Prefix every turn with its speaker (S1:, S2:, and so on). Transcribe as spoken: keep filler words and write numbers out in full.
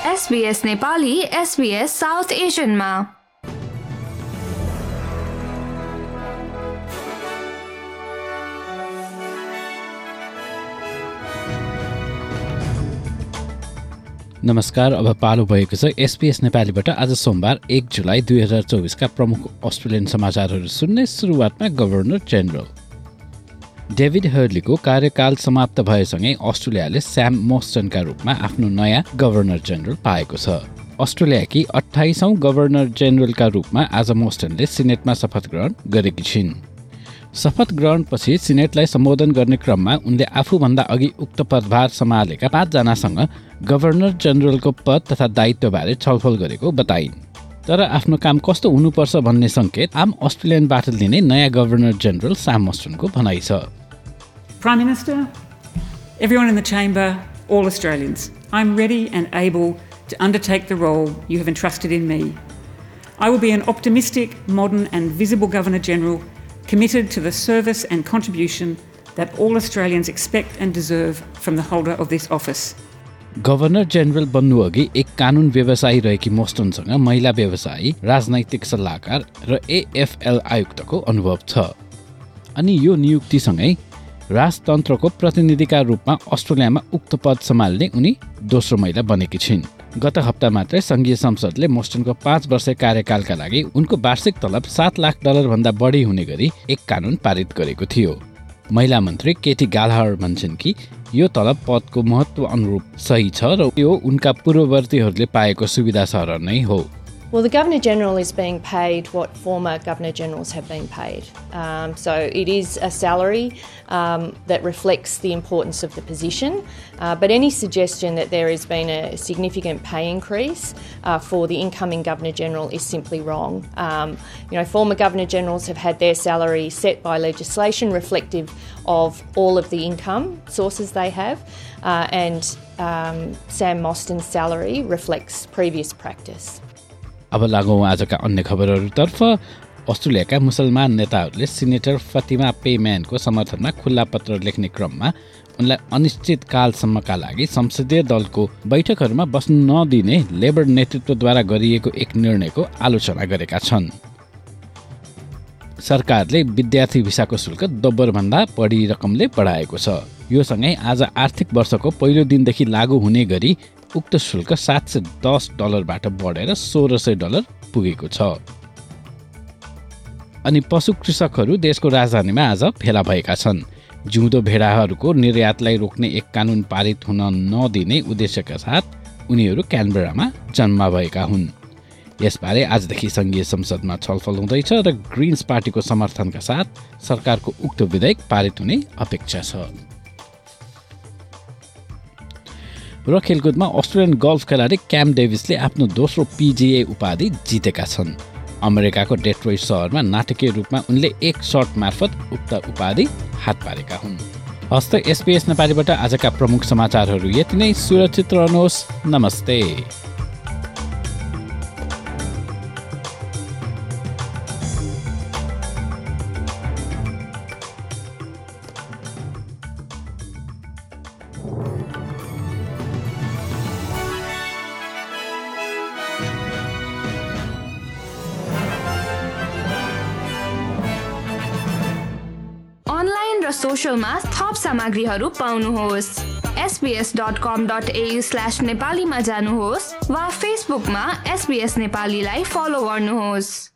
S1: SBS Nepali SBS south एशियनमा।
S2: नमस्कार, अब पालो भएको छ एसबीएस नेपालीबाट आज सोमबार एक जुलाई दुई हजार चौबिसका प्रमुख अस्ट्रेलियन समाचारहरू सुन्ने। सुरुवातमा गभर्नर जेनरल डेभिड हर्लीको कार्यकाल समाप्त भएसँगै अस्ट्रेलियाले स्याम मोस्टनका रूपमा आफ्नो नयाँ गभर्नर जेनरल पाएको छ। अस्ट्रेलियाकी अठाइसौं गभर्नर जेनरलका रूपमा आज मोस्टनले सिनेटमा शपथ ग्रहण गरेकी छिन्। शपथ ग्रहणपछि सिनेटलाई सम्बोधन गर्ने क्रममा उनले आफूभन्दा अघि उक्त पदभार सम्हालेका पाँचजनासँग गभर्नर जेनरलको पद तथा दायित्वबारे छलफल गरेको बताइन्। तर आफ्नो काम कस्तो हुनुपर्छ भन्ने संकेत आम अस्ट्रेलियनबाट लिने नयाँ गभर्नर जेनरल स्याम मोस्टनको भनाइ छ।
S3: Prime Minister, everyone in the chamber, all Australians, I'm ready and able to undertake the role you have entrusted in me. I will be an optimistic, modern and visible Governor-General committed to the service and contribution that all Australians expect and deserve from the holder of this office.
S2: Governor general बन्नुअघि एक कानुन व्यवसायी रहेकी मोस्टनसँग महिला व्यवसायी, राजनैतिक सल्लाहकार र एएफएल आयुक्तको अनुभव छ। अनि यो नियुक्तिसँगै राजतन्त्रको प्रतिनिधिका रूपमा अस्ट्रेलियामा उक्त पद सम्हाल्ने उनी दोस्रो महिला बनेकी छिन्। गत हप्ता मात्रै संघीय संसदले मोस्टनको पाँच वर्ष कार्यकालका लागि उनको वार्षिक तलब सात लाख डलर भन्दा बढी हुने गरी एक कानुन पारित गरेको थियो। महिला मन्त्री केटी गालाहर भन्छन् कि यो तलब पदको महत्व अनुरूप सही छ र यो उनका पूर्ववर्तीहरूले पाएको सुविधा सरह नै हो।
S4: Well, the Governor-General is being paid what former Governor-Generals have been paid. Um, so it is a salary um, that reflects the importance of the position, uh, but any suggestion that there has been a significant pay increase uh, for the incoming Governor-General is simply wrong. Um, you know, former Governor-Generals have had their salary set by legislation reflective of all of the income sources they have, uh, and um, Sam Mostyn's salary reflects previous practice.
S2: अब लागौँ आजका अन्य खबरहरूतर्फ। अस्ट्रेलियाका मुसलमान नेताहरूले senator Fathima पेम्यानको समर्थनमा खुल्ला पत्र लेख्ने क्रममा उनलाई अनिश्चितकालसम्मका लागि संसदीय दलको बैठकहरूमा बस्न नदिने लेबर नेतृत्वद्वारा गरिएको एक निर्णयको आलोचना गरेका छन्। सरकारले विद्यार्थी भिसाको शुल्क दोब्बरभन्दा बढी रकमले बढाएको छ। यो सँगै आज आर्थिक वर्षको पहिलो दिनदेखि लागू हुने गरी उक्त शुल्क सात सय दस डलरबाट बढेर सोह्र सय डलर पुगेको छ। अनि पशु कृषकहरू देशको राजधानीमा आज भेला भएका छन्। जिउँदो भेडाहरूको निर्यातलाई रोक्ने एक कानुन पारित हुन नदिने उद्देश्यका साथ उनीहरू क्यानबेरामा जन्मा भएका हुन्। यसबारे आजदेखि संघीय संसदमा छलफल हुँदैछ र ग्रिन्स पार्टीको समर्थनका साथ सरकारको उक्त विधेयक पारित हुने अपेक्षा छ। र खेलकुदमा अस्ट्रेलियन गल्फ खेलाडी क्याम डेभिसले आफ्नो दोस्रो पीजीए उपाधि जितेका छन्। अमेरिकाको डेट्रोइट सहरमा नाटकीय रूपमा उनले एक शट मार्फत उक्त उपाधि हात पारेका हुन्। हस्त एसबीएस नेपालीबाट आजका प्रमुख समाचारहरू यति नै। सुरक्षित रहनुहोस्। नमस्ते।
S1: र सोशलमा थप सामग्रीहरू पाउनुहोस्। SBS dot com dot AU slash नेपालीमा जानुहोस् वा फेसबुकमा एसबीएस नेपालीलाई फलो गर्नुहोस्।